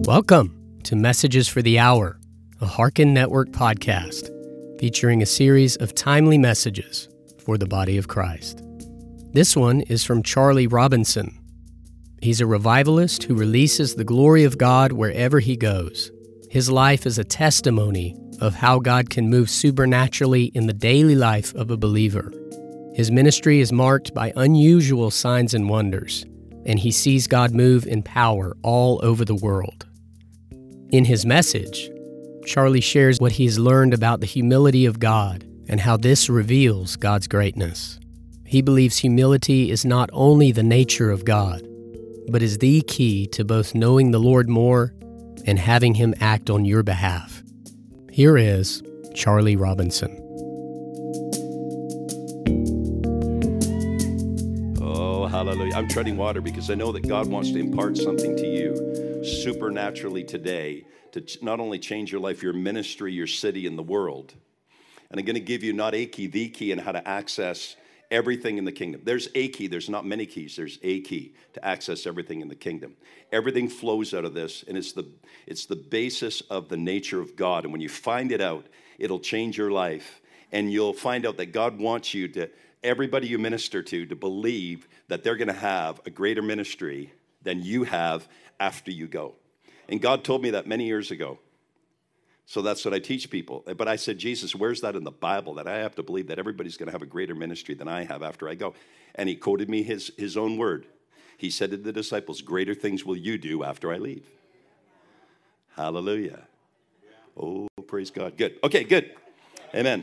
Welcome to Messages for the Hour, a Hearken Network podcast featuring a series of timely messages for the body of Christ. This one is from Charlie Robinson. He's a revivalist who releases the glory of God wherever he goes. His life is a testimony of how God can move supernaturally in the daily life of a believer. His ministry is marked by unusual signs and wonders, and he sees God move in power all over the world. In his message, Charlie shares what he's learned about the humility of God and how this reveals God's greatness. He believes humility is not only the nature of God, but is the key to both knowing the Lord more and having Him act on your behalf. Here is Charlie Robinson. Oh, hallelujah. I'm treading water because I know that God wants to impart something to you supernaturally today to not only change your life, your ministry, your city, and the world. And I'm going to give you not a key, the key, and how to access everything in the kingdom. There's a key. There's not many keys. There's a key to access everything in the kingdom. Everything flows out of this, and it's the basis of the nature of God. And when you find it out, it'll change your life. And you'll find out that God wants you to, everybody you minister to believe that they're going to have a greater ministry than you have after you go. And God told me that many years ago. So that's what I teach people. But I said, Jesus, where's that in the Bible that I have to believe that everybody's going to have a greater ministry than I have after I go? And he quoted me his own word. He said to the disciples, greater things will you do after I leave. Hallelujah. Oh, praise God. Good. Okay, good. Amen.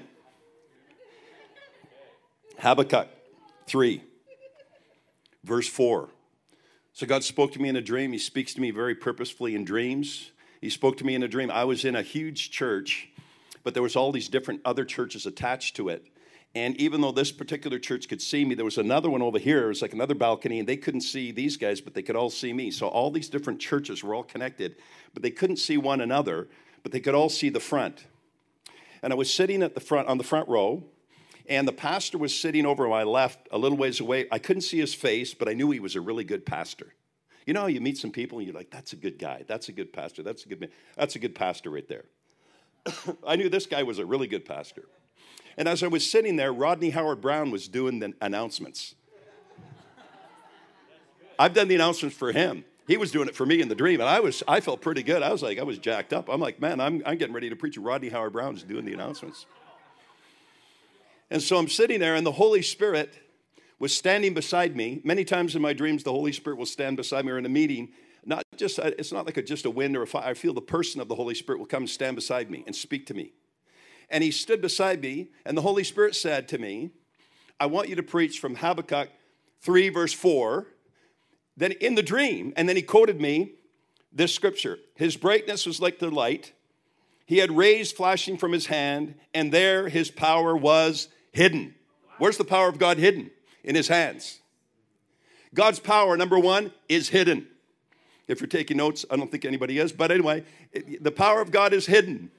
Habakkuk 3, verse 4. So God spoke to me in a dream. He speaks to me very purposefully in dreams. He spoke to me in a dream. I was in a huge church, but there was all these different other churches attached to it. And even though this particular church could see me, there was another one over here. It was like another balcony, and they couldn't see these guys, but they could all see me. So all these different churches were all connected, but they couldn't see one another, but they could all see the front. And I was sitting at the front, on the front row, and the pastor was sitting over my left a little ways away. I couldn't see his face, but I knew he was a really good pastor. You know, you meet some people and you're like, that's a good guy. That's a good pastor. That's a good man. That's a good pastor right there. I knew this guy was a really good pastor. And as I was sitting there, Rodney Howard-Browne was doing the announcements. I've done the announcements for him. He was doing it for me in the dream, and I felt pretty good. I was jacked up. I'm like, man, I'm getting ready to preach. Rodney Howard-Browne is doing the announcements. And so I'm sitting there, and the Holy Spirit was standing beside me. Many times in my dreams, the Holy Spirit will stand beside me or in a meeting. It's not like just a wind or a fire. I feel the person of the Holy Spirit will come and stand beside me and speak to me. And he stood beside me, and the Holy Spirit said to me, I want you to preach from Habakkuk 3, verse 4, then in the dream. And then he quoted me this scripture. His brightness was like the light. He had rays flashing from his hand, and there his power was hidden. Where's the power of God hidden? In his hands. God's power, number one, is hidden. If you're taking notes, I don't think anybody is. But anyway, the power of God is hidden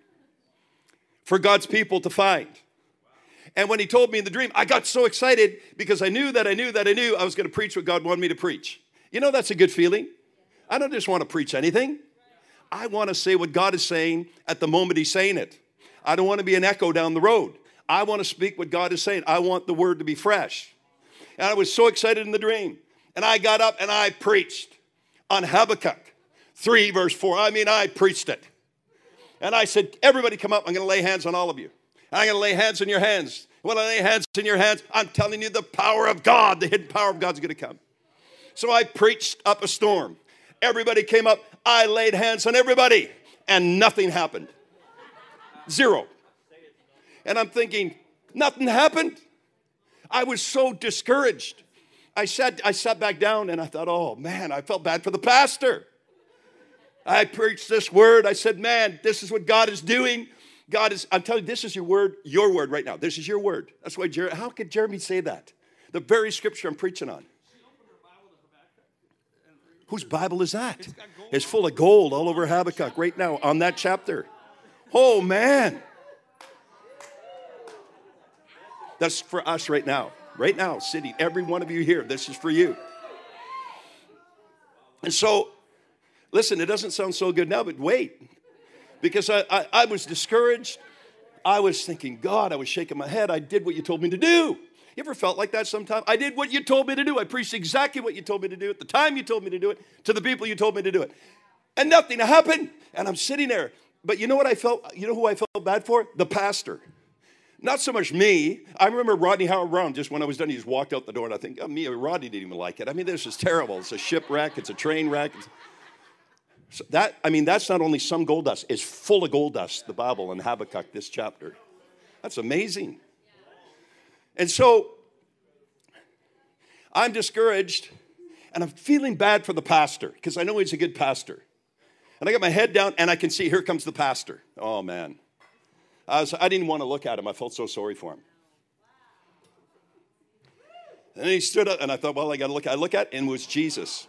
for God's people to find. And when he told me in the dream, I got so excited because I knew I was going to preach what God wanted me to preach. You know, that's a good feeling. I don't just want to preach anything. I want to say what God is saying at the moment he's saying it. I don't want to be an echo down the road. I want to speak what God is saying. I want the word to be fresh. And I was so excited in the dream. And I got up and I preached on Habakkuk 3, verse 4. I preached it. And I said, everybody come up. I'm going to lay hands on all of you. And I'm going to lay hands in your hands. When I lay hands in your hands, I'm telling you the power of God, the hidden power of God's going to come. So I preached up a storm. Everybody came up. I laid hands on everybody. And nothing happened. Zero. And I'm thinking, nothing happened. I was so discouraged. I sat back down and I thought, oh man, I felt bad for the pastor. I preached this word. I said, man, this is what God is doing. I'm telling you, this is your word right now. This is your word. That's why, how could Jeremy say that? The very scripture I'm preaching on. Whose Bible is that? It's full of gold all over Habakkuk right now on that chapter. Oh man. That's for us right now. Right now, city, every one of you here, this is for you. And so Listen, it doesn't sound so good now, but wait. Because I was discouraged. I was thinking, God, I was shaking my head. I did what you told me to do. You ever felt like that sometime? I did what you told me to do. I preached exactly what you told me to do at the time you told me to do it, to the people you told me to do it. And nothing happened. And I'm sitting there. But you know what I felt? You know who I felt bad for? The pastor. Not so much me. I remember Rodney Howard-Browne, just when I was done, he just walked out the door, and I think, oh, me, Rodney didn't even like it. I mean, this is terrible. It's a shipwreck. It's a train wreck. So that's not only some gold dust. It's full of gold dust, the Bible in Habakkuk, this chapter. That's amazing. And so I'm discouraged, and I'm feeling bad for the pastor because I know he's a good pastor. And I got my head down, and I can see, here comes the pastor. Oh, man. I didn't want to look at him. I felt so sorry for him. And then he stood up, and I thought, well, I got to look. I look at, and it was Jesus.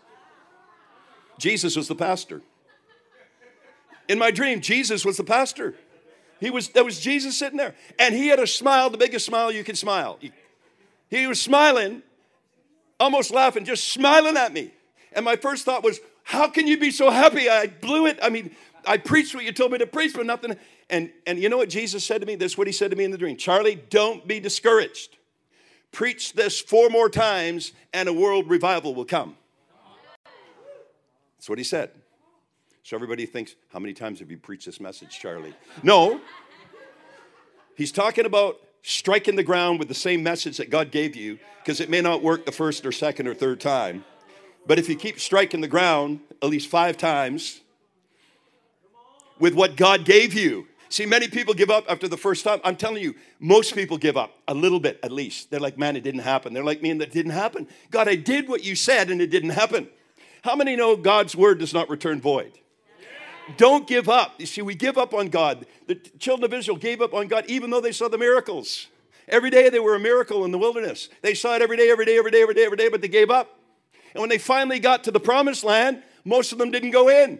Jesus was the pastor. In my dream, Jesus was the pastor. That was Jesus sitting there. And he had a smile, the biggest smile you can smile. He was smiling, almost laughing, just smiling at me. And my first thought was, how can you be so happy? I blew it. I mean, I preached what you told me to preach, but nothing. And you know what Jesus said to me? This is what he said to me in the dream. Charlie, don't be discouraged. Preach this 4 more times, and a world revival will come. That's what he said. So everybody thinks, how many times have you preached this message, Charlie? No. He's talking about striking the ground with the same message that God gave you, because it may not work the first or second or third time. But if you keep striking the ground at least 5 times with what God gave you. See, many people give up after the first time. I'm telling you, most people give up a little bit at least. They're like, man, it didn't happen. They're like me, and that didn't happen. God, I did what you said, and it didn't happen. How many know God's word does not return void? Don't give up. You see, we give up on God. The children of Israel gave up on God even though they saw the miracles. Every day they were a miracle in the wilderness. They saw it every day, but they gave up. And when they finally got to the promised land, most of them didn't go in.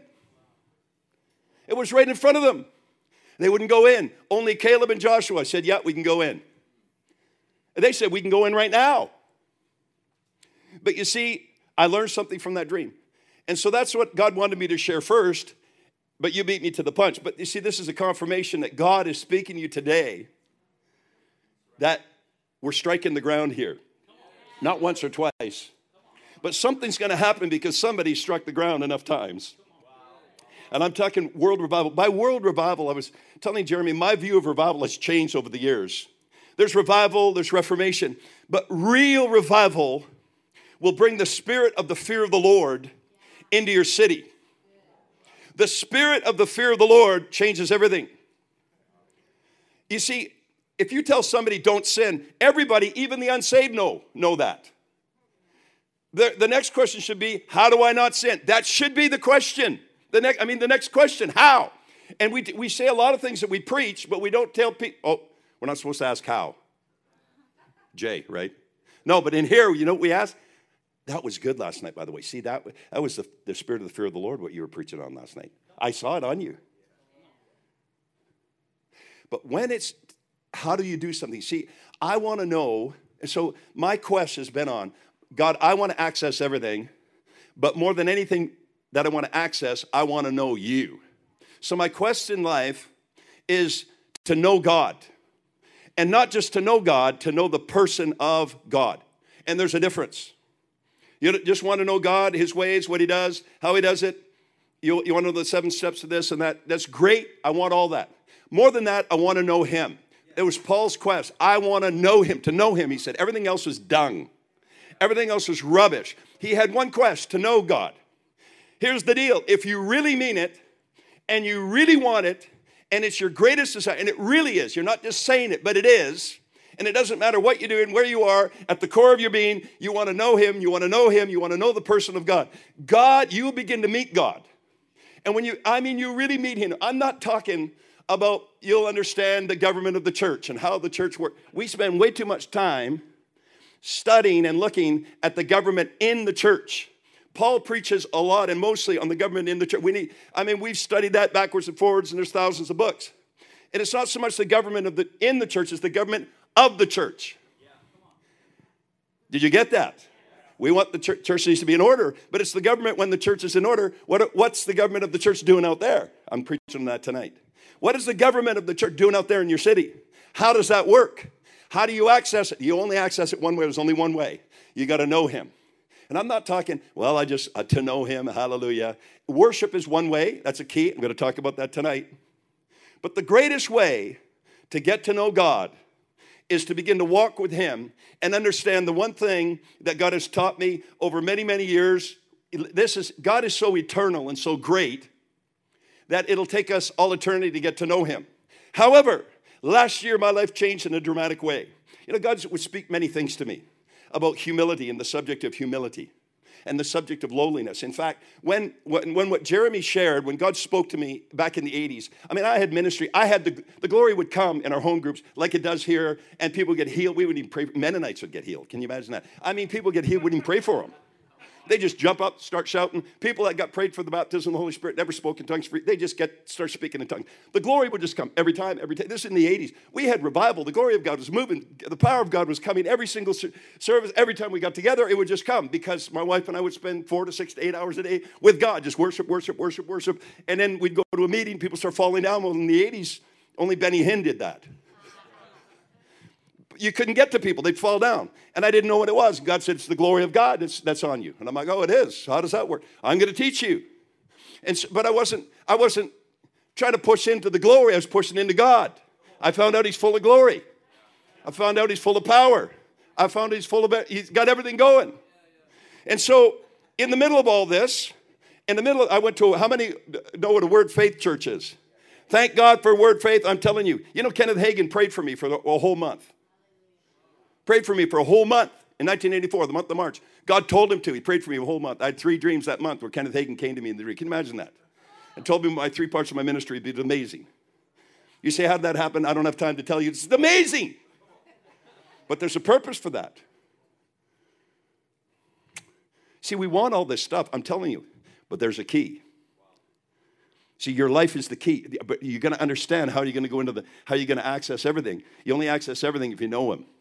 It was right in front of them. They wouldn't go in. Only Caleb and Joshua said, yeah, we can go in. And they said, we can go in right now. But you see, I learned something from that dream. And so that's what God wanted me to share first. But you beat me to the punch. But you see, this is a confirmation that God is speaking to you today, that we're striking the ground here. Not once or twice. But something's going to happen because somebody struck the ground enough times. And I'm talking world revival. By world revival, I was telling Jeremy, my view of revival has changed over the years. There's revival, there's reformation. But real revival will bring the spirit of the fear of the Lord into your city. The spirit of the fear of the Lord changes everything. You see, if you tell somebody don't sin, everybody, even the unsaved, know that. The next question should be, how do I not sin? That should be the question. The next question, how? And we say a lot of things that we preach, but we don't tell people, oh, we're not supposed to ask how. Jay, right? No, but in here, you know what we ask? That was good last night, by the way. See, that was the spirit of the fear of the Lord, what you were preaching on last night. I saw it on you. But when it's, how do you do something? See, I want to know, and so my quest has been on, God, I want to access everything, but more than anything that I want to access, I want to know you. So my quest in life is to know God. And not just to know God, to know the person of God. And there's a difference. You just want to know God, his ways, what he does, how he does it. You want to know the 7 steps of this and that. That's great. I want all that. More than that, I want to know him. It was Paul's quest. I want to know him. To know him, he said. Everything else was dung. Everything else was rubbish. He had one quest, to know God. Here's the deal. If you really mean it, and you really want it, and it's your greatest desire, and it really is. You're not just saying it, but it is. And it doesn't matter what you do and where you are, at the core of your being, you want to know him, you want to know him, you want to know the person of God. God, you will begin to meet God. And when you really meet him. I'm not talking about, you'll understand the government of the church and how the church works. We spend way too much time studying and looking at the government in the church. Paul preaches a lot and mostly on the government in the church. We've studied that backwards and forwards, and there's thousands of books. And it's not so much the government in the church, it's the government of the church. Did you get that? We want the church needs to be in order, but it's the government when the church is in order. What's the government of the church doing out there? I'm preaching that tonight. What is the government of the church doing out there in your city? How does that work? How do you access it? You only access it one way. There's only one way. You got to know him. And I'm not talking, well, I just, to know him, hallelujah. Worship is one way. That's a key. I'm going to talk about that tonight. But the greatest way to get to know God is to begin to walk with him and understand the one thing that God has taught me over many, many years. God is so eternal and so great that it'll take us all eternity to get to know him. However, last year my life changed in a dramatic way. You know, God would speak many things to me about humility and the subject of humility and the subject of lowliness. In fact, when what Jeremy shared, when God spoke to me back in the 80s, I mean, I had ministry. I had the glory would come in our home groups like it does here, and people get healed. We would even pray. Mennonites would get healed. Can you imagine that? I mean, people get healed. We wouldn't pray for them. They just jump up, start shouting. People that got prayed for the baptism of the Holy Spirit, never spoke in tongues, they just start speaking in tongues. The glory would just come every time. This is in the 80s. We had revival. The glory of God was moving. The power of God was coming every single service. Every time we got together, it would just come because my wife and I would spend 4 to 6 to 8 hours a day with God, just worship, worship, worship, worship. And then we'd go to a meeting. People start falling down. Well, in the 80s, only Benny Hinn did that. You couldn't get to people. They'd fall down. And I didn't know what it was. God said, it's the glory of God that's on you. And I'm like, oh, it is. How does that work? I'm going to teach you. But I wasn't trying to push into the glory. I was pushing into God. I found out he's full of glory. I found out he's full of power. I found he's he's got everything going. And so in the middle of all this, I went to, how many know what a Word Faith church is? Thank God for Word Faith. I'm telling you. You know, Kenneth Hagin prayed for me for a whole month. Prayed for me for a whole month in 1984, the month of March. God told him to. He prayed for me a whole month. I had 3 dreams that month where Kenneth Hagin came to me in the dream. Can you imagine that? And told me my 3 parts of my ministry would be amazing. You say, how did that happen? I don't have time to tell you. It's amazing. But there's a purpose for that. See, we want all this stuff. I'm telling you. But there's a key. See, your life is the key. But you're going to understand how you're going to go into how you're going to access everything. You only access everything if you know him.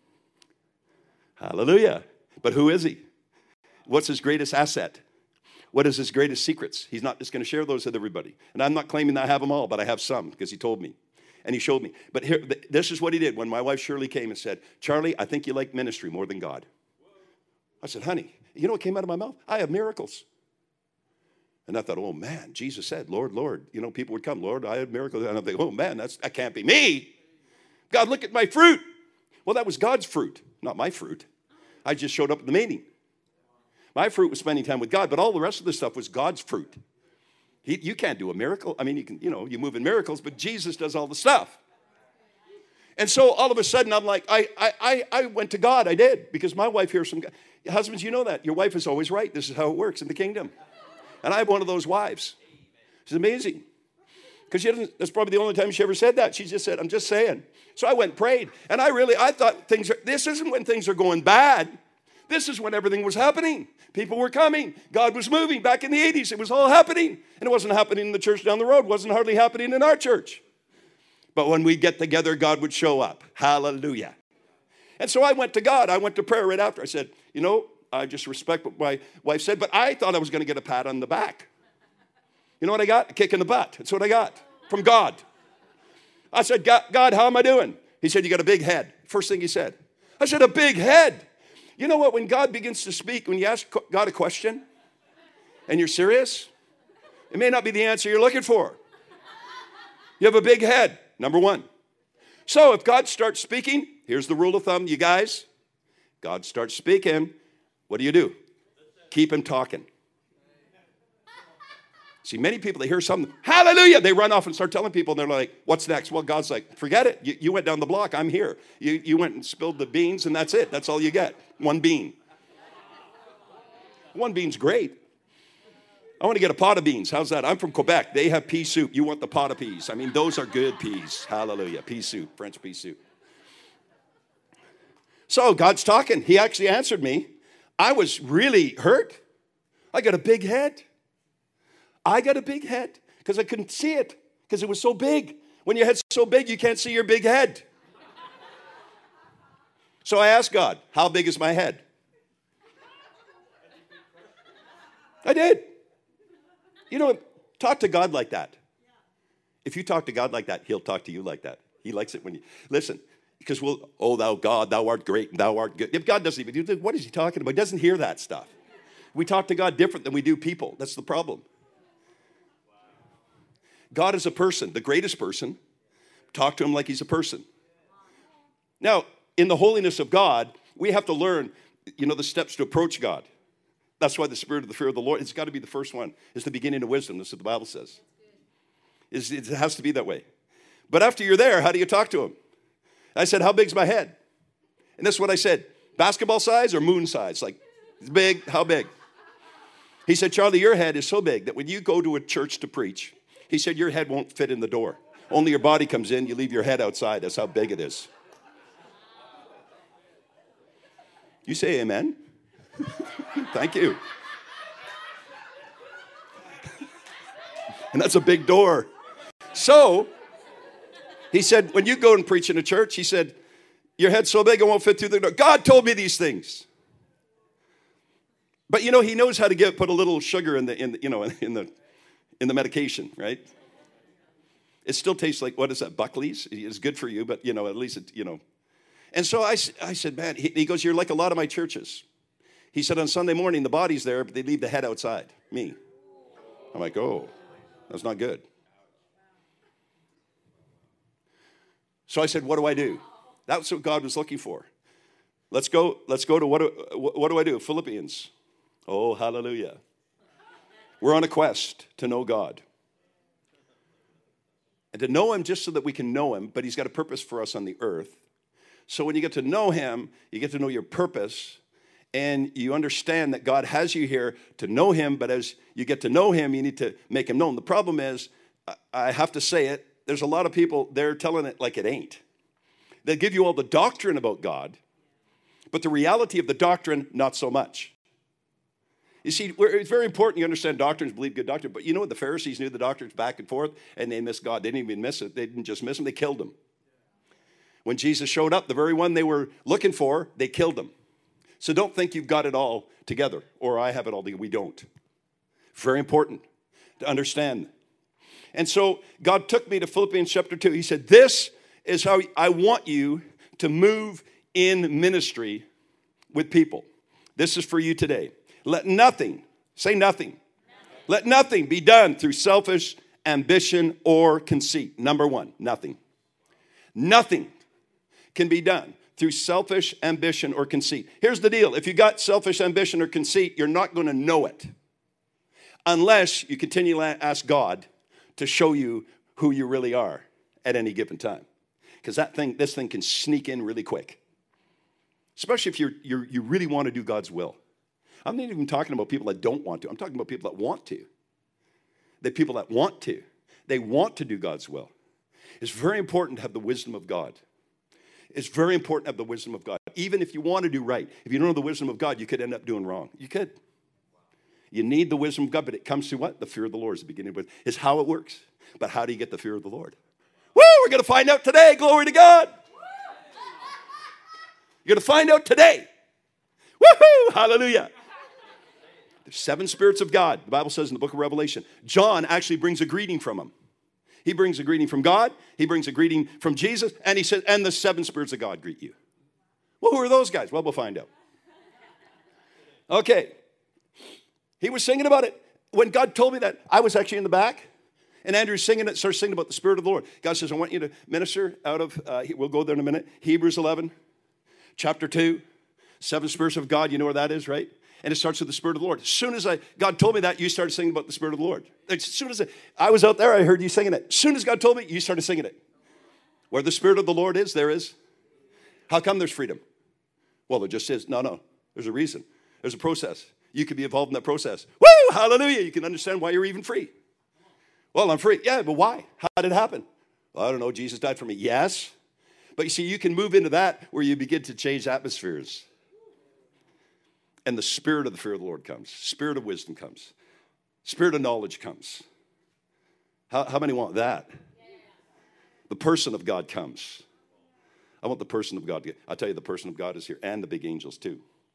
Hallelujah. But who is he? What's his greatest asset? What is his greatest secrets? He's not just going to share those with everybody. And I'm not claiming that I have them all, but I have some because he told me. And he showed me. But here, this is what he did when my wife Shirley came and said, Charlie, I think you like ministry more than God. I said, honey, you know what came out of my mouth? I have miracles. And I thought, oh, man, Jesus said, Lord, Lord. You know, people would come, Lord, I have miracles. And I'm thinking, oh, man, that can't be me. God, look at my fruit. Well, that was God's fruit, not my fruit. I just showed up at the meeting. My fruit was spending time with God, but all the rest of the stuff was God's fruit. You can't do a miracle. I mean, you can, you move in miracles, but Jesus does all the stuff. And so all of a sudden, I'm like, I went to God. I did, because my wife hears from God. Husbands, you know that. Your wife is always right. This is how it works in the kingdom. And I have one of those wives. She's amazing. Because that's probably the only time she ever said that. She just said, I'm just saying. So I went and prayed. And I thought this isn't when things are going bad. This is when everything was happening. People were coming. God was moving. Back in the 80s, it was all happening. And it wasn't happening in the church down the road. It wasn't hardly happening in our church. But when we get together, God would show up. Hallelujah. And so I went to God. I went to prayer right after. I said, I just respect what my wife said, but I thought I was going to get a pat on the back. You know what I got? A kick in the butt. That's what I got from God. I said, God, how am I doing? He said, you got a big head. First thing he said. I said, a big head. You know what? When God begins to speak, when you ask God a question and you're serious, it may not be the answer you're looking for. You have a big head, number one. So if God starts speaking, here's the rule of thumb, you guys. God starts speaking. What do? Keep him talking. See, many people, they hear something, hallelujah, they run off and start telling people, and they're like, what's next? Well, God's like, forget it. You went down the block. I'm here. You went and spilled the beans, and that's it. That's all you get. 1 bean. 1 bean's great. I want to get a pot of beans. How's that? I'm from Quebec. They have pea soup. You want the pot of peas. I mean, those are good peas. Hallelujah. Pea soup, French pea soup. So God's talking. He actually answered me. I was really hurt. I got a big head. Because I couldn't see it because it was so big. When your head's so big, you can't see your big head. So I asked God, how big is my head? I did. You know, talk to God like that. If you talk to God like that, he'll talk to you like that. He likes it when you, listen, because oh, thou God, thou art great and thou art good. If God doesn't even do that, what is he talking about? He doesn't hear that stuff. We talk to God different than we do people. That's the problem. God is a person, the greatest person. Talk to him like he's a person. Now, in the holiness of God, we have to learn, the steps to approach God. That's why the spirit of the fear of the Lord, it's got to be the first one. It's the beginning of wisdom. That's what the Bible says. It has to be that way. But after you're there, how do you talk to him? I said, how big's my head? And this is what I said. Basketball size or moon size? Like, it's big, how big? He said, Charlie, your head is so big that when you go to a church to preach, he said, your head won't fit in the door. Only your body comes in, you leave your head outside. That's how big it is. You say amen? Thank you. And that's a big door. So, he said, when you go and preach in a church, he said, your head's so big it won't fit through the door. God told me these things. But he knows how to put a little sugar in the medication, right? It still tastes like, what is that, Buckley's? It's good for you, but, at least it. And so I said, man, he goes, you're like a lot of my churches. He said, on Sunday morning, the body's there, but they leave the head outside. Me. I'm like, oh, that's not good. So I said, what do I do? That's what God was looking for. Let's go to what do I do? Philippians. Oh, hallelujah. We're on a quest to know God. And to know him just so that we can know him, but he's got a purpose for us on the earth. So when you get to know him, you get to know your purpose, and you understand that God has you here to know him, but as you get to know him, you need to make him known. The problem is, I have to say it, there's a lot of people, they're telling it like it ain't. They give you all the doctrine about God, but the reality of the doctrine, not so much. You see, it's very important you understand doctrines, believe good doctrine, but you know what? The Pharisees knew the doctrines back and forth, and they missed God. They didn't even miss it. They didn't just miss him, they killed him. When Jesus showed up, the very one they were looking for, they killed him. So don't think you've got it all together, or I have it all together. We don't. Very important to understand. And so God took me to Philippians chapter 2. He said, this is how I want you to move in ministry with people. This is for you today. Let nothing, say nothing. Let nothing be done through selfish ambition or conceit. Number one, nothing. Nothing can be done through selfish ambition or conceit. Here's the deal. If you got selfish ambition or conceit, you're not going to know it unless you continually ask God to show you who you really are at any given time. Because this thing can sneak in really quick. Especially if you really want to do God's will. I'm not even talking about people that don't want to. I'm talking about people that want to. The people that want to. They want to do God's will. It's very important to have the wisdom of God. It's very important to have the wisdom of God. Even if you want to do right, if you don't know the wisdom of God, you could end up doing wrong. You could. You need the wisdom of God, but it comes to what? The fear of the Lord is the beginning of it. It's how it works. But how do you get the fear of the Lord? Woo! We're going to find out today. Glory to God. You're going to find out today. Woohoo! Hallelujah. There's 7 spirits of God. The Bible says in the book of Revelation. John actually brings a greeting from him. He brings a greeting from God. He brings a greeting from Jesus. And he says, and the 7 spirits of God greet you. Well, who are those guys? Well, we'll find out. Okay. He was singing about it. When God told me that, I was actually in the back. And Andrew starts singing about the Spirit of the Lord. God says, I want you to minister out of, we'll go there in a minute. Hebrews 11, chapter 2, 7 spirits of God. You know where that is, right? And it starts with the Spirit of the Lord. As soon as God told me that, you started singing about the Spirit of the Lord. As soon as I was out there, I heard you singing it. As soon as God told me, you started singing it. Where the Spirit of the Lord is, there is. How come there's freedom? Well, there just is. No. There's a reason. There's a process. You could be involved in that process. Woo! Hallelujah. You can understand why you're even free. Well, I'm free. Yeah, but why? How did it happen? Well, I don't know. Jesus died for me. Yes. But you see, you can move into that where you begin to change atmospheres. And the spirit of the fear of the Lord comes. Spirit of wisdom comes. Spirit of knowledge comes. How many want that? The person of God comes. I want the person of God. I'll tell you, the person of God is here, and the big angels too.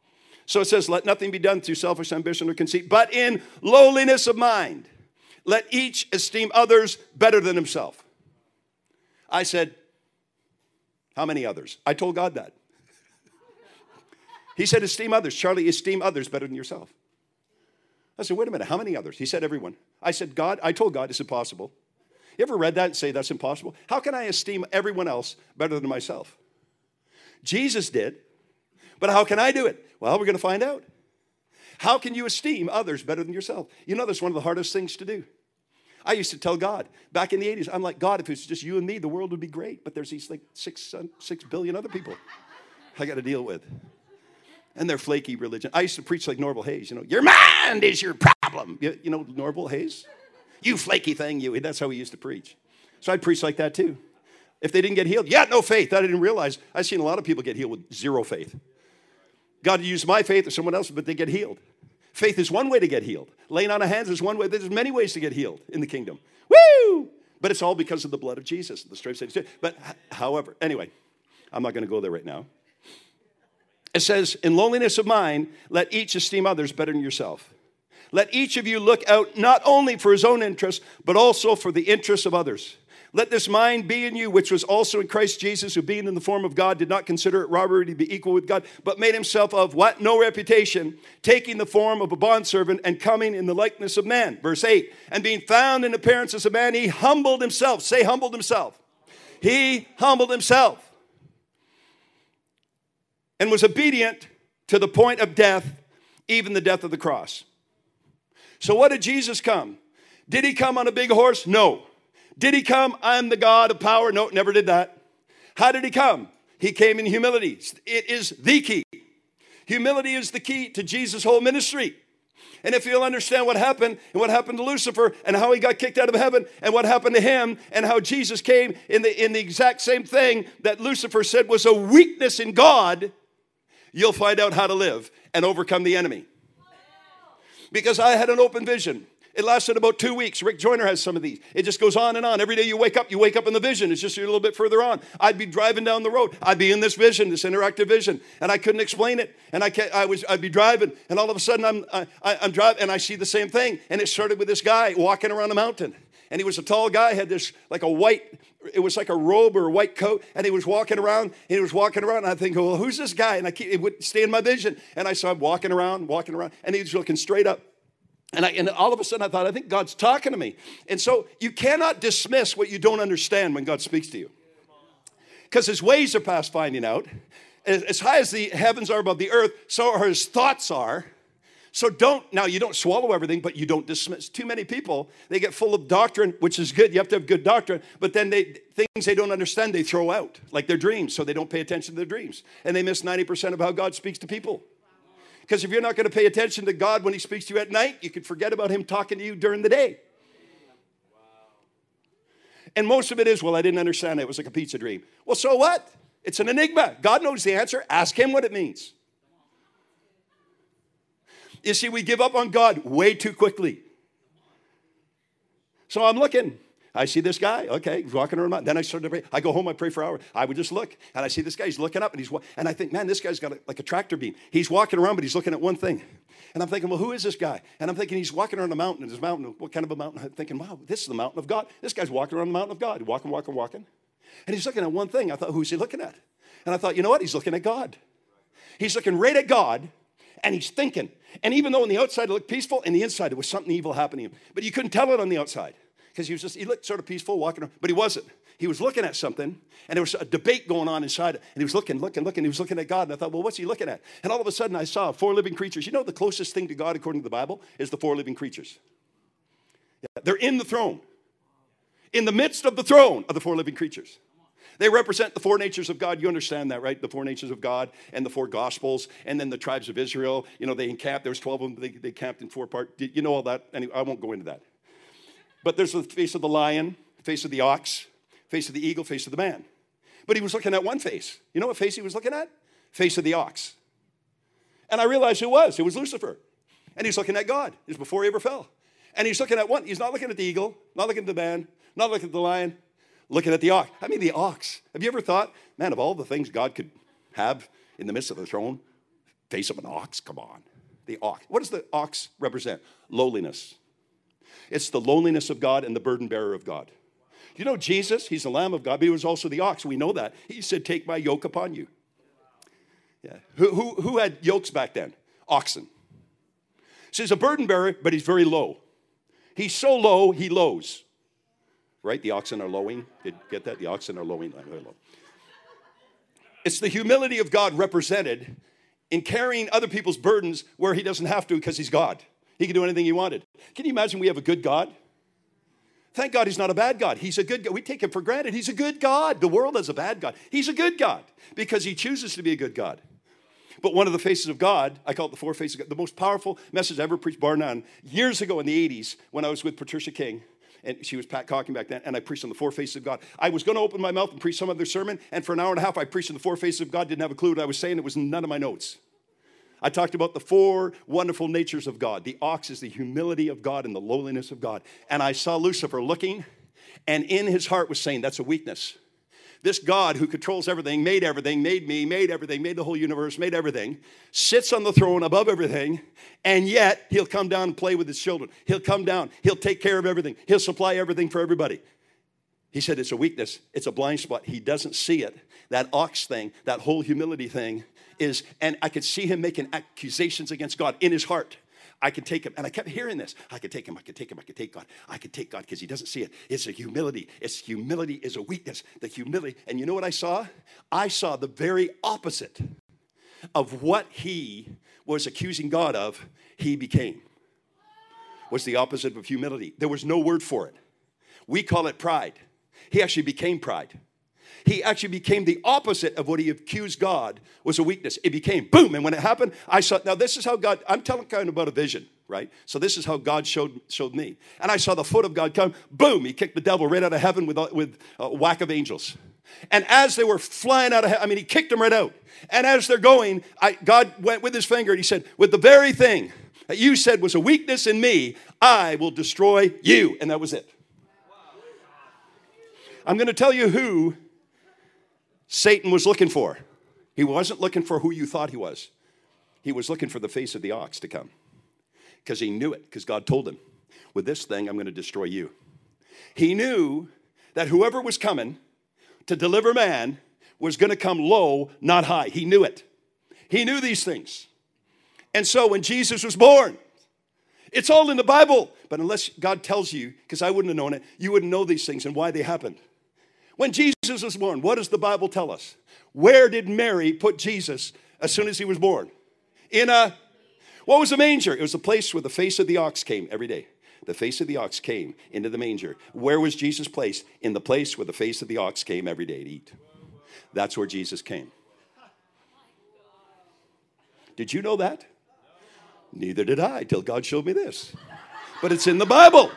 So it says, let nothing be done through selfish ambition or conceit, but in lowliness of mind. Let each esteem others better than himself. I said, how many others? I told God that. He said, esteem others. Charlie, esteem others better than yourself. I said, wait a minute, how many others? He said, everyone. I said, God, I told God it's impossible. You ever read that and say that's impossible? How can I esteem everyone else better than myself? Jesus did, but how can I do it? Well, we're going to find out. How can you esteem others better than yourself? You know, that's one of the hardest things to do. I used to tell God, back in the 80s, I'm like, God, if it's just you and me, the world would be great. But there's these like 6 billion other people I got to deal with. And their flaky religion. I used to preach like Norval Hayes, you know, your mind is your problem. You know Norval Hayes? You flaky thing, you. That's how he used to preach. So I'd preach like that too. If they didn't get healed, no faith. I didn't realize. I've seen a lot of people get healed with zero faith. God used my faith or someone else's, but they get healed. Faith is one way to get healed. Laying on of hands is one way. There's many ways to get healed in the kingdom. Woo! But it's all because of the blood of Jesus. The stripes that he took. But however, anyway, I'm not going to go there right now. It says, in loneliness of mind, let each esteem others better than yourself. Let each of you look out not only for his own interests, but also for the interests of others. Let this mind be in you, which was also in Christ Jesus, who being in the form of God, did not consider it robbery to be equal with God, but made himself of what? No reputation, taking the form of a bondservant and coming in the likeness of man. Verse 8, and being found in appearance as a man, he humbled himself. Say, humbled himself. He humbled himself and was obedient to the point of death, even the death of the cross. So what did Jesus come? Did he come on a big horse? No. Did he come, I'm the God of power? No, never did that. How did he come? He came in humility. It is the key. Humility is the key to Jesus' whole ministry. And if you'll understand what happened, and what happened to Lucifer, and how he got kicked out of heaven, and what happened to him, and how Jesus came in the exact same thing that Lucifer said was a weakness in God, you'll find out how to live and overcome the enemy. Because I had an open vision. It lasted about 2 weeks. Rick Joyner has some of these. It just goes on and on. Every day you wake up in the vision. It's just a little bit further on. I'd be driving down the road. I'd be in this vision, this interactive vision, and I couldn't explain it. And I'd be driving, and all of a sudden I'm driving, and I see the same thing. And it started with this guy walking around a mountain. And he was a tall guy, had this like a white, it was like a robe or a white coat, and he was walking around, and I think, well, who's this guy? And it would stay in my vision. And I saw him walking around, and he was looking straight up. And all of a sudden I thought, I think God's talking to me. And so you cannot dismiss what you don't understand when God speaks to you. Because his ways are past finding out. As high as the heavens are above the earth, so are his thoughts are. So you don't swallow everything, but you don't dismiss. Too many people, they get full of doctrine, which is good. You have to have good doctrine. But then things they don't understand, they throw out, like their dreams. So they don't pay attention to their dreams. And they miss 90% of how God speaks to people. Because if you're not going to pay attention to God when he speaks to you at night, you can forget about him talking to you during the day. Wow. And most of it is, well, I didn't understand it. It was like a pizza dream. Well, so what? It's an enigma. God knows the answer. Ask him what it means. You see, we give up on God way too quickly. So I'm looking. I see this guy, okay, he's walking around. Then I started to pray. I go home, I pray for hours. I would just look, and I see this guy, he's looking up, and I think, man, this guy's got like a tractor beam. He's walking around, but he's looking at one thing. And I'm thinking, well, who is this guy? And I'm thinking, he's walking around a mountain. And this mountain, what kind of a mountain? I'm thinking, wow, this is the mountain of God. This guy's walking around the mountain of God. Walking. And he's looking at one thing. I thought, who's he looking at? And I thought, you know what? He's looking at God. He's looking right at God, and he's thinking. And even though on the outside it looked peaceful, in the inside there was something evil happening to him. But you couldn't tell it on the outside. Because he looked sort of peaceful, walking around, but he wasn't. He was looking at something, and there was a debate going on inside it, and he was looking, he was looking at God, and I thought, well, what's he looking at? And all of a sudden, I saw 4 living creatures. You know the closest thing to God, according to the Bible, is the 4 living creatures. Yeah, they're in the throne. In the midst of the throne are the 4 living creatures. They represent the 4 natures of God. You understand that, right? The 4 natures of God and the 4 gospels, and then the tribes of Israel. You know, they encamped. There was 12 of them. They camped in 4 parts. You know all that? Anyway, I won't go into that. But there's the face of the lion, face of the ox, face of the eagle, face of the man. But he was looking at one face. You know what face he was looking at? Face of the ox. And I realized who it was. It was Lucifer. And he's looking at God. It was before he ever fell. And he's looking at one. He's not looking at the eagle, not looking at the man, not looking at the lion, looking at the ox. I mean, the ox. Have you ever thought, man, of all the things God could have in the midst of the throne, Face of an ox, come on. The ox. What does the ox represent? Lowliness. It's the loneliness of God and the burden bearer of God. You know Jesus, he's the Lamb of God, but he was also the ox. We know that. He said, take my yoke upon you. Yeah. Who had yokes back then? Oxen. So he's a burden bearer, but he's very low. He's so low, he lows. Right? The oxen are lowing. Did you get that? The oxen are lowing. Very low. It's the humility of God represented in carrying other people's burdens where he doesn't have to because he's God. He can do anything he wanted. Can you imagine we have a good God? Thank God he's not a bad God. He's a good God. We take him for granted. He's a good God. The world has a bad God. He's a good God because he chooses to be a good God. But one of the faces of God, I call it the four faces of God, the most powerful message I ever preached, bar none, years ago in the 80s when I was with Patricia King, and she was Pat Cocking back then, and I preached on the four faces of God. I was going to open my mouth and preach some other sermon, and for an hour and a half I preached on the four faces of God, didn't have a clue what I was saying. It was none of my notes. I talked about the four wonderful natures of God. The ox is the humility of God and the lowliness of God. And I saw Lucifer looking, and in his heart was saying, that's a weakness. This God who controls everything, made me, made everything, made the whole universe, made everything, sits on the throne above everything, and yet he'll come down and play with his children. He'll come down. He'll take care of everything. He'll supply everything for everybody. He said it's a weakness. It's a blind spot. He doesn't see it. That ox thing, that whole humility thing is, and I could see him making accusations against God in his heart. I could take him. And I kept hearing this. I could take him. I could take him. I could take God. I could take God because he doesn't see it. It's a humility. It's humility is a weakness. The humility. And you know what I saw? I saw the very opposite of what he was accusing God of. He became. Was the opposite of humility. There was no word for it. We call it pride. He actually became pride. He actually became the opposite of what he accused God was a weakness. It became boom. And when it happened, I saw, now this is how God, I'm telling kind of about a vision, right? So this is how God showed me. And I saw the foot of God come, boom. He kicked the devil right out of heaven with a whack of angels. And as they were flying out of heaven, he kicked them right out. And as they're going, God went with his finger and he said, with the very thing that you said was a weakness in me, I will destroy you. And that was it. I'm going to tell you who Satan was looking for. He wasn't looking for who you thought he was. He was looking for the face of the ox to come. Because he knew it, because God told him, with this thing, I'm going to destroy you. He knew that whoever was coming to deliver man was going to come low, not high. He knew it. He knew these things. And so when Jesus was born, it's all in the Bible. But unless God tells you, because I wouldn't have known it, you wouldn't know these things and why they happened. When Jesus was born, what does the Bible tell us? Where did Mary put Jesus as soon as he was born? What was a manger? It was the place where the face of the ox came every day. The face of the ox came into the manger. Where was Jesus placed? In the place where the face of the ox came every day to eat. That's where Jesus came. Did you know that? Neither did I, till God showed me this. But it's in the Bible.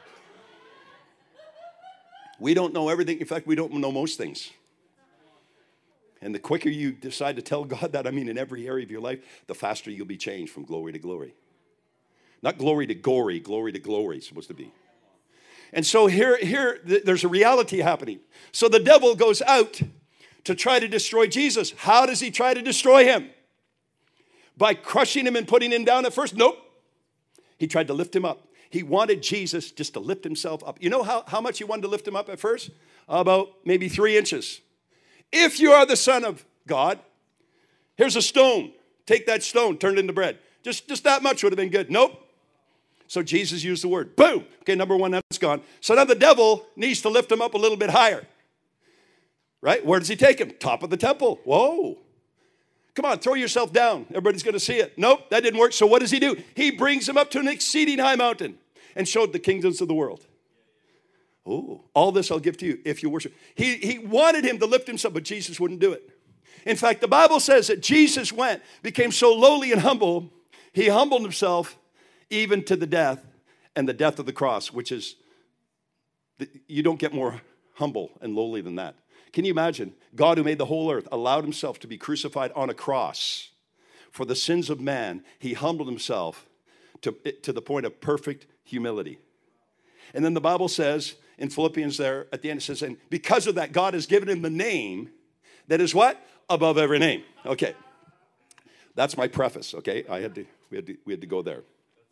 We don't know everything. In fact, we don't know most things. And the quicker you decide to tell God that, I mean in every area of your life, the faster you'll be changed from glory to glory. Not glory to gory, glory to glory it's supposed to be. And so here there's a reality happening. So the devil goes out to try to destroy Jesus. How does he try to destroy him? By crushing him and putting him down at first? Nope. He tried to lift him up. He wanted Jesus just to lift himself up. You know how much he wanted to lift him up at first? About maybe 3 inches. If you are the Son of God, here's a stone. Take that stone, turn it into bread. Just that much would have been good. Nope. So Jesus used the word. Boom. Okay, number one, that's gone. So now the devil needs to lift him up a little bit higher. Right? Where does he take him? Top of the temple. Whoa. Come on, throw yourself down. Everybody's going to see it. Nope, that didn't work. So what does he do? He brings him up to an exceeding high mountain and showed the kingdoms of the world. Oh, all this I'll give to you if you worship. He wanted him to lift himself, but Jesus wouldn't do it. In fact, the Bible says that Jesus became so lowly and humble, he humbled himself even to the death and the death of the cross, which is, you don't get more humble and lowly than that. Can you imagine? God who made the whole earth allowed himself to be crucified on a cross for the sins of man. He humbled himself to the point of perfect humility. And then the Bible says in Philippians there at the end, it says, and because of that, God has given him the name that is what? Above every name. Okay. That's my preface, okay? We had to go there.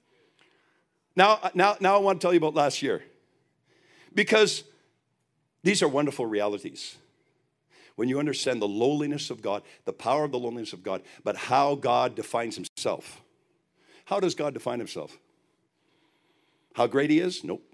Now I want to tell you about last year. Because these are wonderful realities. When you understand the lowliness of God, the power of the loneliness of God, but how God defines himself. How does God define himself? How great he is? Nope.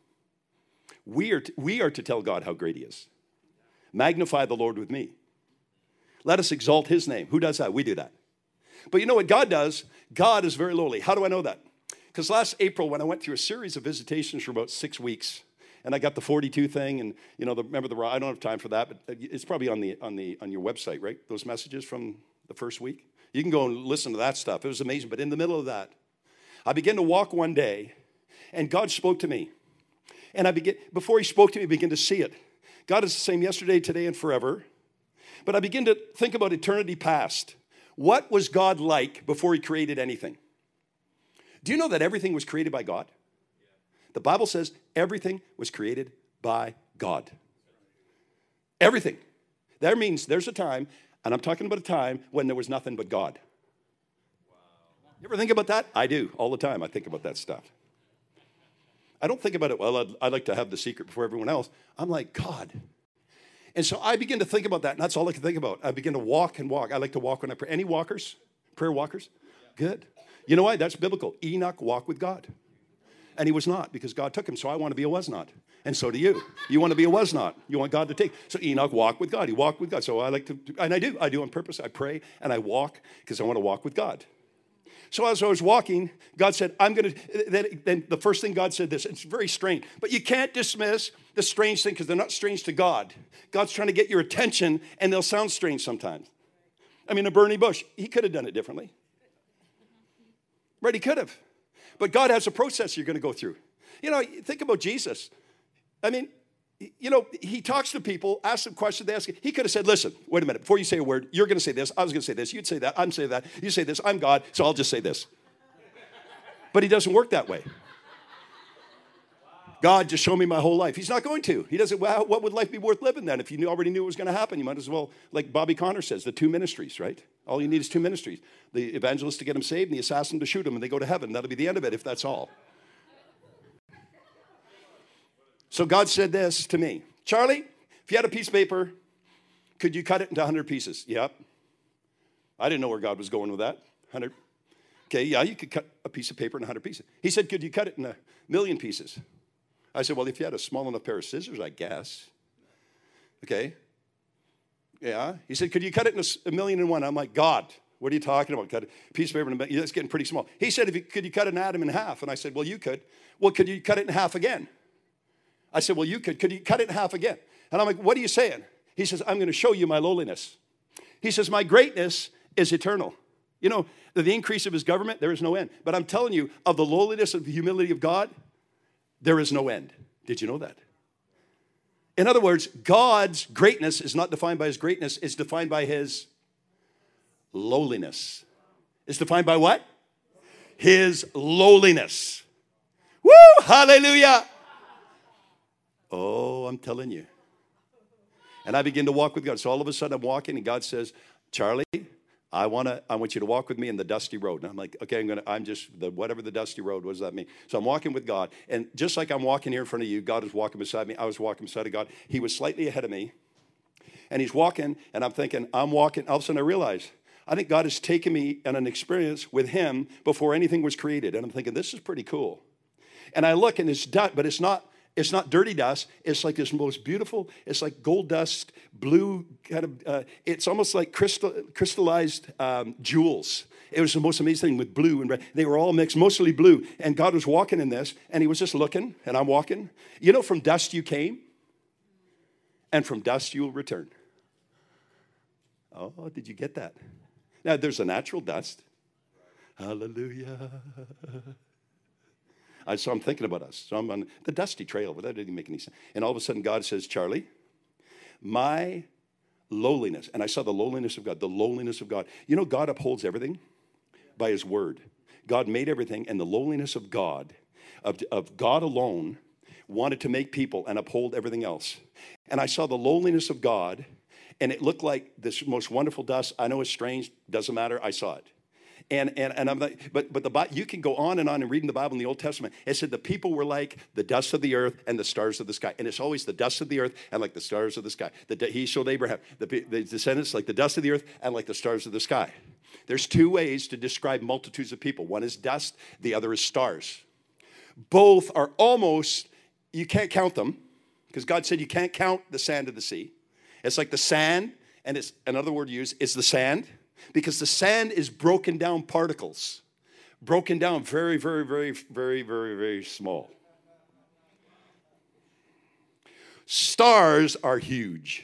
We are to tell God how great he is. Magnify the Lord with me. Let us exalt his name. Who does that? We do that. But you know what God does? God is very lowly. How do I know that? Because last April, when I went through a series of visitations for about 6 weeks, and I got the 42 thing, and you know, I don't have time for that, but it's probably on your website, right? Those messages from the first week. You can go and listen to that stuff. It was amazing. But in the middle of that, I began to walk one day, and God spoke to me. And before he spoke to me, I began to see it. God is the same yesterday, today, and forever. But I began to think about eternity past. What was God like before he created anything? Do you know that everything was created by God? The Bible says everything was created by God. Everything. That means there's a time, and I'm talking about a time when there was nothing but God. You ever think about that? I do, all the time. I think about that stuff. I don't think about it, well, I'd like to have the secret before everyone else. I'm like, God. And so I begin to think about that, and that's all I can think about. I begin to walk and walk. I like to walk when I pray. Any walkers? Prayer walkers? Good. You know why? That's biblical. Enoch walked with God. And he was not, because God took him. So I want to be a was not. And so do you. You want to be a was not. You want God to take. So Enoch walked with God. He walked with God. So I like to, and I do on purpose. I pray and I walk because I want to walk with God. So as I was walking, God said, I'm going to, then the first thing God said this, it's very strange, but you can't dismiss the strange thing because they're not strange to God. God's trying to get your attention and they'll sound strange sometimes. I mean, a burning bush, he could have done it differently. Right, he could have. But God has a process you're going to go through. You know, think about Jesus. I mean, you know, he talks to people, asks them questions, they ask. He could have said, listen, wait a minute, before you say a word, you're going to say this, I was going to say this, you'd say that, I'm saying that, you say this, I'm God, so I'll just say this. But he doesn't work that way. God, just show me my whole life. He's not going to. He doesn't, well, what would life be worth living then? If you already knew what was going to happen, you might as well, like Bobby Conner says, the 2 ministries, right? All you need is 2 ministries. The evangelist to get him saved and the assassin to shoot him and they go to heaven. That'll be the end of it if that's all. So God said this to me, Charlie, if you had a piece of paper, could you cut it into 100 pieces? Yep. I didn't know where God was going with that. 100. Okay, yeah, you could cut a piece of paper in 100 pieces. He said, could you cut it in 1,000,000 pieces? I said, well, if you had a small enough pair of scissors, I guess. Okay. Yeah. He said, could you cut it in 1,000,001? I'm like, God, what are you talking about? Cut a piece of paper in that's getting pretty small. He said, could you cut an atom in half? And I said, well, you could. Well, could you cut it in half again? I said, well, you could. Could you cut it in half again? And I'm like, what are you saying? He says, I'm going to show you my lowliness. He says, my greatness is eternal. You know, the increase of his government, there is no end. But I'm telling you, of the lowliness of the humility of God, there is no end. Did you know that? In other words, God's greatness is not defined by his greatness. It's defined by his lowliness. It's defined by what? His lowliness. Woo! Hallelujah! Oh, I'm telling you. And I begin to walk with God. So all of a sudden I'm walking and God says, Charlie, I want you to walk with me in the dusty road. And I'm like, okay, whatever the dusty road, what does that mean? So I'm walking with God. And just like I'm walking here in front of you, God is walking beside me. I was walking beside of God. He was slightly ahead of me. And he's walking, and I'm thinking, I'm walking. All of a sudden I realize, I think God has taken me on an experience with him before anything was created. And I'm thinking, this is pretty cool. And I look, and it's dust, but it's not dirty dust. It's like this most beautiful, it's like gold dust, blue kind of, it's almost like crystallized jewels. It was the most amazing thing with blue and red. They were all mixed, mostly blue. And God was walking in this, and he was just looking, and I'm walking. You know, from dust you came, and from dust you will return. Oh, did you get that? Now, there's a natural dust. Hallelujah. So I'm thinking about us. So I'm on the dusty trail, but that didn't make any sense. And all of a sudden, God says, Charlie, my lowliness, and I saw the lowliness of God, the lowliness of God. You know, God upholds everything by his word. God made everything, and the lowliness of God, of God alone, wanted to make people and uphold everything else. And I saw the lowliness of God, and it looked like this most wonderful dust. I know it's strange, doesn't matter, I saw it. And I'm like, but you can go on and reading the Bible in the Old Testament. It said the people were like the dust of the earth and the stars of the sky. And it's always the dust of the earth and like the stars of the sky. He showed Abraham, the descendants like the dust of the earth and like the stars of the sky. There's two ways to describe multitudes of people. One is dust, the other is stars. Both are almost, you can't count them, because God said you can't count the sand of the sea. It's like the sand, and it's another word used is the sand, because the sand is broken down particles, broken down very, very, very, very, very, very small. Stars are huge.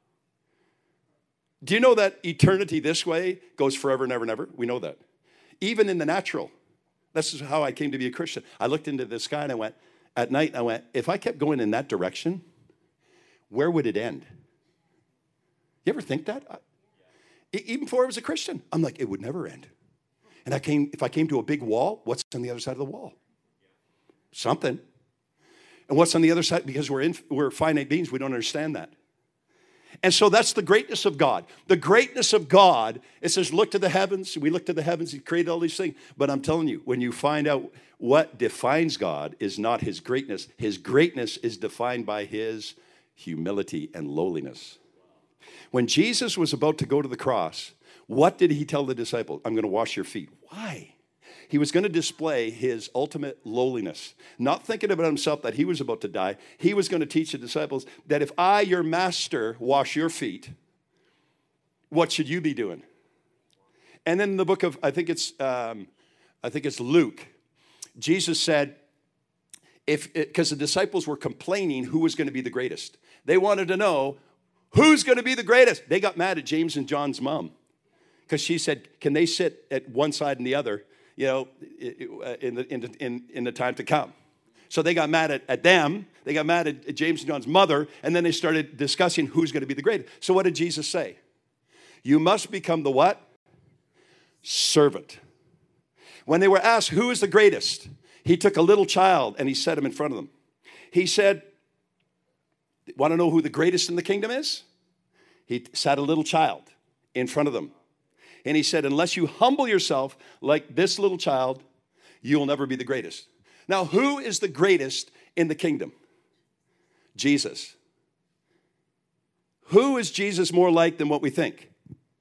Do you know that eternity this way goes forever, never, never? We know that. Even in the natural. This is how I came to be a Christian. I looked into the sky and I went, at night, I went, if I kept going in that direction, where would it end? You ever think that? Even before I was a Christian, I'm like, it would never end. And if I came to a big wall, what's on the other side of the wall? Something. And what's on the other side? Because we're finite beings, we don't understand that. And so that's the greatness of God. The greatness of God, it says, look to the heavens. We look to the heavens. He created all these things. But I'm telling you, when you find out what defines God is not his greatness is defined by his humility and lowliness. When Jesus was about to go to the cross, what did he tell the disciples? I'm going to wash your feet. Why? He was going to display his ultimate lowliness. Not thinking about himself that he was about to die. He was going to teach the disciples that if I, your master, wash your feet, what should you be doing? And then in the book of, I think it's Luke, Jesus said, because the disciples were complaining who was going to be the greatest. They wanted to know who's going to be the greatest. They got mad at James and John's mom because she said, can they sit at one side and the other, you know, in the time to come? So they got mad at them. They got mad at James and John's mother, and then they started discussing who's going to be the greatest. So what did Jesus say? You must become the what? Servant. When they were asked who is the greatest, he took a little child and he set him in front of them. He said, want to know who the greatest in the kingdom is? He sat a little child in front of them. And he said, unless you humble yourself like this little child, you will never be the greatest. Now, who is the greatest in the kingdom? Jesus. Who is Jesus more like than what we think?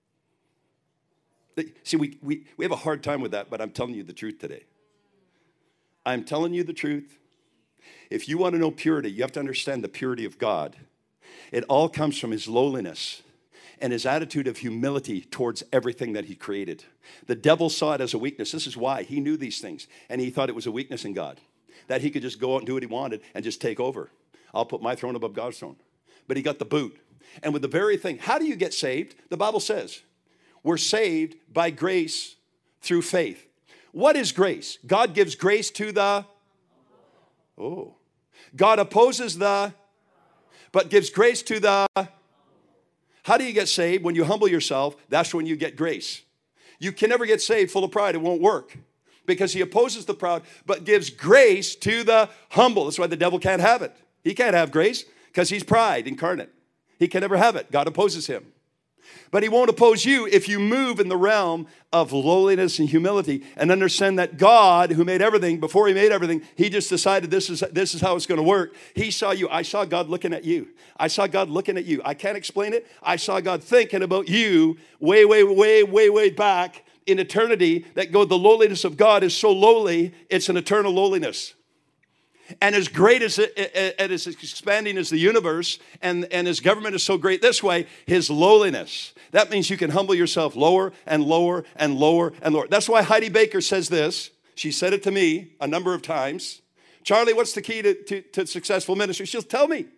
See, we have a hard time with that, but I'm telling you the truth today. I'm telling you the truth. If you want to know purity, you have to understand the purity of God. It all comes from his lowliness and his attitude of humility towards everything that he created. The devil saw it as a weakness. This is why he knew these things, and he thought it was a weakness in God, that he could just go out and do what he wanted and just take over. I'll put my throne above God's throne. But he got the boot. And with the very thing, how do you get saved? The Bible says, we're saved by grace through faith. What is grace? God gives grace to the... Oh. God opposes the... But gives grace to the... How do you get saved? When you humble yourself, that's when you get grace. You can never get saved full of pride. It won't work. Because he opposes the proud, but gives grace to the humble. That's why the devil can't have it. He can't have grace because he's pride incarnate. He can never have it. God opposes him. But he won't oppose you if you move in the realm of lowliness and humility and understand that God, who made everything, before he made everything, he just decided this is how it's going to work. He saw you. I saw God looking at you. I saw God looking at you. I can't explain it. I saw God thinking about you way, way, way, way, way back in eternity. That the lowliness of God is so lowly, it's an eternal lowliness. And as great as expanding as the universe, and his government is so great this way, his lowliness. That means you can humble yourself lower and lower and lower and lower. That's why Heidi Baker says this. She said it to me a number of times. Charlie, what's the key to successful ministry? She'll tell me.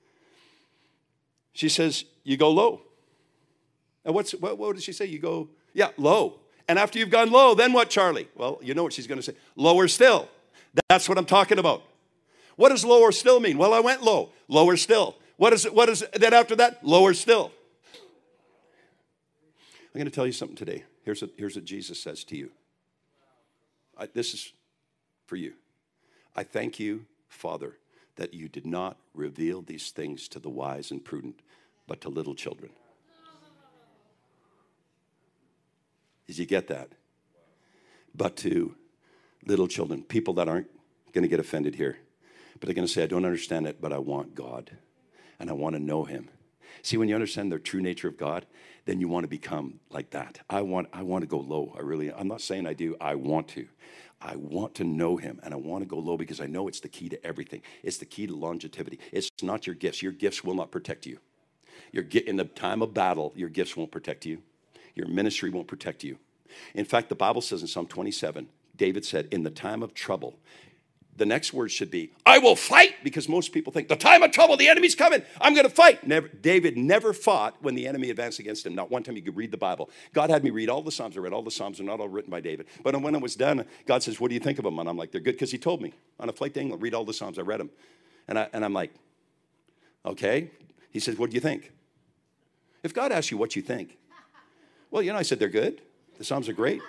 She says, you go low. And what did she say? You go, low. And after you've gone low, then what, Charlie? Well, you know what she's going to say. Lower still. That's what I'm talking about. What does lower still mean? Well, I went low. Lower still. What is then after that? Lower still. I'm going to tell you something today. Here's what Jesus says to you. This is for you. I thank you, Father, that you did not reveal these things to the wise and prudent, but to little children. Did you get that? But to little children, people that aren't going to get offended here, but they're going to say, I don't understand it, but I want God, and I want to know him. See, when you understand the true nature of God, then you want to become like that. I want to go low. I'm not saying I do. I want to. I want to know him, and I want to go low because I know it's the key to everything. It's the key to longevity. It's not your gifts. Your gifts will not protect you. In the time of battle, your gifts won't protect you. Your ministry won't protect you. In fact, the Bible says in Psalm 27, David said, in the time of trouble, the next word should be, I will fight, because most people think, the time of trouble, the enemy's coming, I'm going to fight. David never fought when the enemy advanced against him. Not one time you could read the Bible. God had me read all the Psalms. I read all the Psalms. They're not all written by David. But when I was done, God says, what do you think of them? And I'm like, they're good, because he told me. On a flight to England, read all the Psalms. I read them. And I'm like, okay. He says, what do you think? If God asks you what you think, well, I said, they're good. The Psalms are great.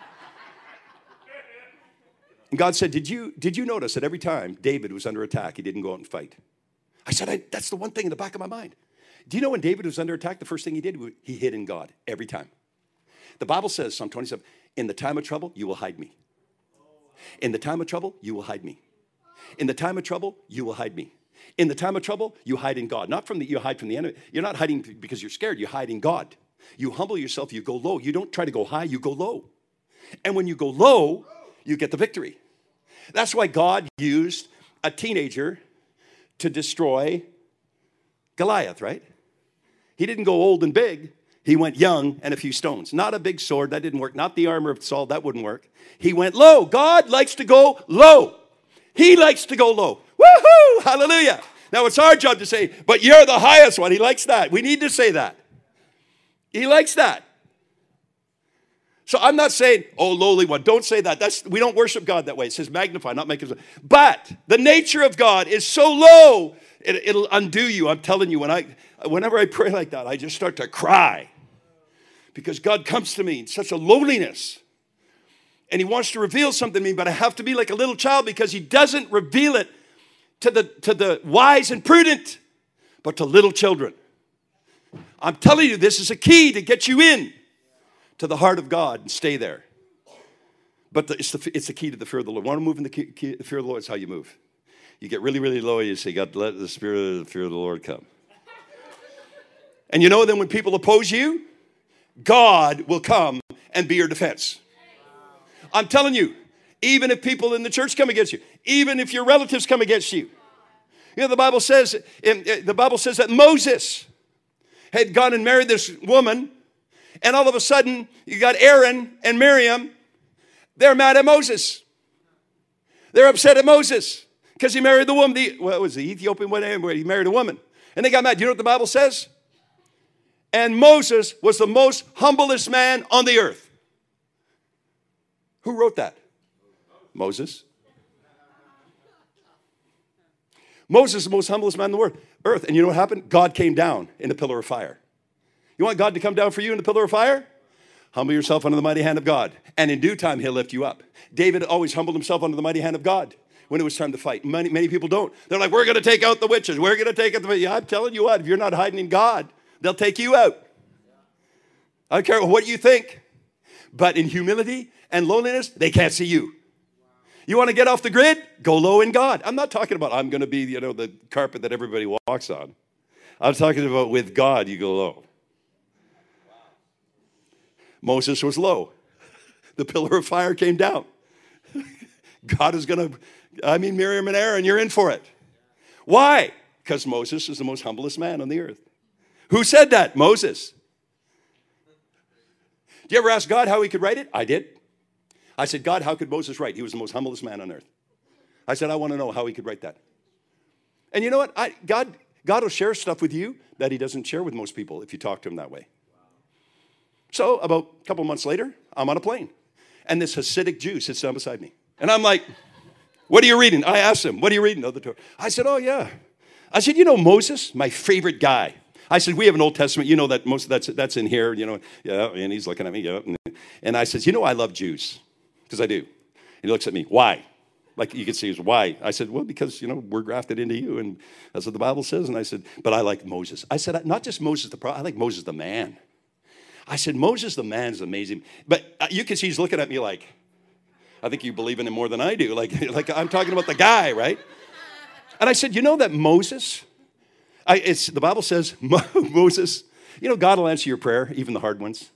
And God said, did you notice that every time David was under attack, he didn't go out and fight? I said, that's the one thing in the back of my mind. Do you know when David was under attack, the first thing he did, he hid in God every time. The Bible says, Psalm 27, in the time of trouble, you will hide me. In the time of trouble, you will hide me. In the time of trouble, you will hide me. In the time of trouble, you hide in God. You hide from the enemy. You're not hiding because you're scared. You hide in God. You humble yourself. You go low. You don't try to go high. You go low. And when you go low, you get the victory. That's why God used a teenager to destroy Goliath, right? He didn't go old and big. He went young and a few stones. Not a big sword. That didn't work. Not the armor of Saul. That wouldn't work. He went low. God likes to go low. He likes to go low. Woohoo! Hallelujah. Now it's our job to say, but you're the highest one. He likes that. We need to say that. He likes that. So I'm not saying, oh, lowly one. Don't say that. We don't worship God that way. It says magnify, not make him. But the nature of God is so low, it'll undo you. I'm telling you, whenever I pray like that, I just start to cry. Because God comes to me in such a lowliness. And he wants to reveal something to me, but I have to be like a little child because he doesn't reveal it to the wise and prudent, but to little children. I'm telling you, this is a key to get you in to the heart of God and stay there. But it's the key to the fear of the Lord. Want to move in the fear of the Lord? It's how you move. You get really, really low. You say, God, let the spirit of the fear of the Lord come. And then when people oppose you, God will come and be your defense. I'm telling you, even if people in the church come against you, even if your relatives come against you. The Bible says that Moses had gone and married this woman, and all of a sudden, you got Aaron and Miriam. They're mad at Moses. They're upset at Moses because he married the woman. It was the Ethiopian woman where he married a woman. And they got mad. Do you know what the Bible says? And Moses was the most humblest man on the earth. Who wrote that? Moses. Moses is the most humblest man on the earth. And you know what happened? God came down in a pillar of fire. You want God to come down for you in the pillar of fire? Humble yourself under the mighty hand of God. And in due time, he'll lift you up. David always humbled himself under the mighty hand of God when it was time to fight. Many people don't. They're like, we're going to take out the witches. We're going to take out the witches. Yeah, I'm telling you what, if you're not hiding in God, they'll take you out. I don't care what you think. But in humility and lowliness, they can't see you. You want to get off the grid? Go low in God. I'm not talking about I'm going to be, the carpet that everybody walks on. I'm talking about with God, you go low. Moses was low. The pillar of fire came down. God is going to, Miriam and Aaron, you're in for it. Why? Because Moses is the most humblest man on the earth. Who said that? Moses. Did you ever ask God how he could write it? I did. I said, God, how could Moses write? He was the most humblest man on earth. I said, I want to know how he could write that. And you know what? God will share stuff with you that he doesn't share with most people if you talk to him that way. So about a couple months later, I'm on a plane. And this Hasidic Jew sits down beside me. And I'm like, what are you reading? I asked him, what are you reading? Oh, the Torah. I said, oh, yeah. I said, Moses, my favorite guy. I said, we have an Old Testament. You know that most of that's in here, Yeah, and he's looking at me. Yeah. And I said, I love Jews. Because I do. And he looks at me, why? Like you can see, why? I said, well, because, we're grafted into you. And that's what the Bible says. And I said, but I like Moses. I said, not just Moses the prophet, I like Moses the man. I said, Moses, the man, is amazing. But you can see he's looking at me like, I think you believe in him more than I do. Like I'm talking about the guy, right? And I said, you know that Moses, the Bible says, Moses, you know, God will answer your prayer, even the hard ones.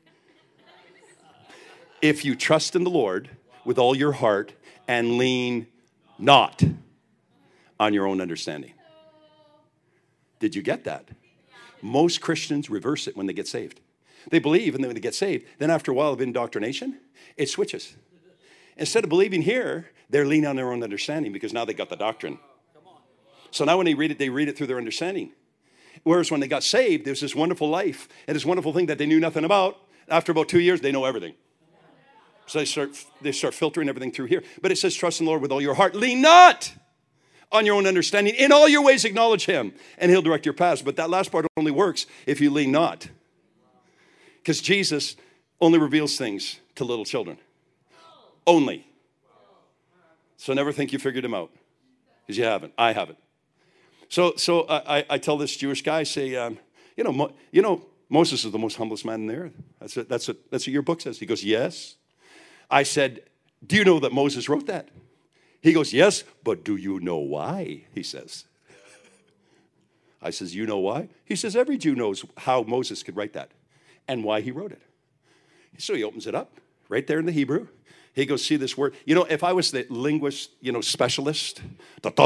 If you trust in the Lord with all your heart and lean not on your own understanding. Did you get that? Most Christians reverse it when they get saved. They believe, and then when they get saved, then after a while of indoctrination, it switches. Instead of believing here, they're leaning on their own understanding because now they got the doctrine. So now when they read it through their understanding. Whereas when they got saved, there's this wonderful life and this wonderful thing that they knew nothing about. After about 2 years, they know everything. So they start filtering everything through here. But it says, trust in the Lord with all your heart. Lean not on your own understanding. In all your ways acknowledge him, and he'll direct your paths. But that last part only works if you lean not. Because Jesus only reveals things to little children. Only. So never think you figured him out. Because you haven't. I haven't. So I tell this Jewish guy, I say, Moses is the most humblest man in the earth. That's what your book says. He goes, yes. I said, do you know that Moses wrote that? He goes, yes, but do you know why? He says. I says, you know why? He says, every Jew knows how Moses could write that and why he wrote it. So he opens it up right there in the Hebrew. He goes, see this word. You know, if I was the linguist, specialist, I could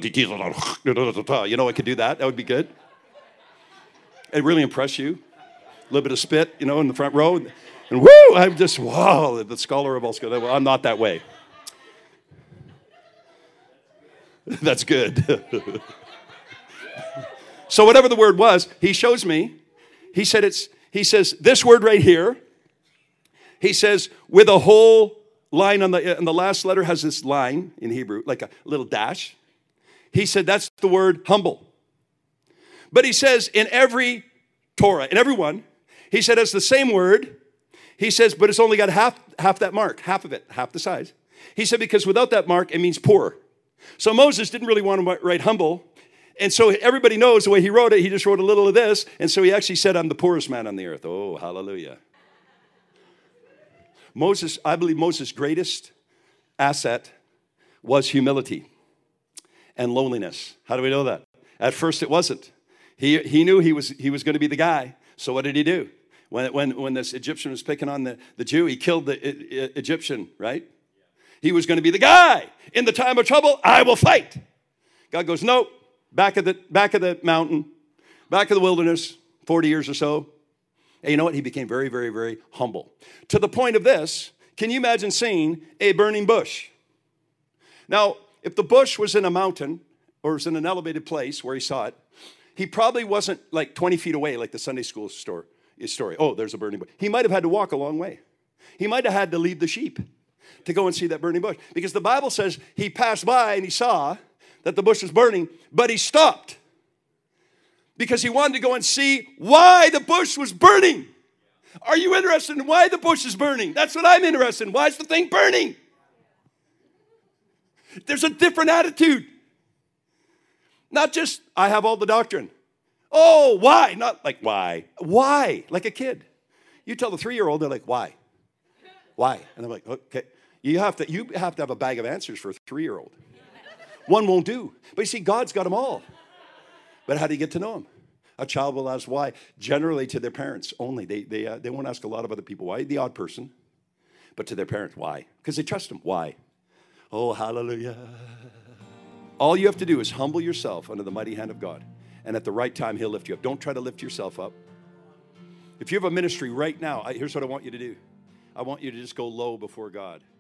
do that. That would be good. It'd really impress you. A little bit of spit, in the front row. And woo, I'm just, wow, the scholar of all schools. I'm not that way. That's good. So whatever the word was, he shows me. He says, this word right here, he says, with a whole line on the last letter has this line in Hebrew, like a little dash. He said, that's the word humble. But he says, in every Torah, in every one, he said, it's the same word. He says, but it's only got half that mark, half of it, half the size. He said, because without that mark, it means poor. So Moses didn't really want to write humble. And so everybody knows the way he wrote it. He just wrote a little of this. And so he actually said, I'm the poorest man on the earth. Oh, hallelujah. I believe Moses' greatest asset was humility and loneliness. How do we know that? At first it wasn't. He knew he was going to be the guy. So what did he do? When this Egyptian was picking on the Jew, he killed the Egyptian, right? He was going to be the guy. In the time of trouble, I will fight. God goes, nope. Back of the mountain, back of the wilderness, 40 years or so. And you know what? He became very, very, very humble. To the point of this, can you imagine seeing a burning bush? Now, if the bush was in a mountain or was in an elevated place where he saw it, he probably wasn't like 20 feet away like the Sunday school story. Oh, there's a burning bush. He might have had to walk a long way. He might have had to leave the sheep to go and see that burning bush. Because the Bible says he passed by and he saw that the bush was burning, but he stopped because he wanted to go and see why the bush was burning. Are you interested in why the bush is burning? That's what I'm interested in. Why is the thing burning? There's a different attitude. Not just, I have all the doctrine. Oh, why? Not like, why? Why? Like a kid. You tell the 3-year-old, they're like, why? Why? And I'm like, okay. You have to have a bag of answers for a 3-year-old. One won't do. But you see, God's got them all. But how do you get to know him? A child will ask why, generally to their parents only. They won't ask a lot of other people why, the odd person. But to their parents, why? Because they trust him. Why? Oh, hallelujah. All you have to do is humble yourself under the mighty hand of God. And at the right time, he'll lift you up. Don't try to lift yourself up. If you have a ministry right now, here's what I want you to do. I want you to just go low before God.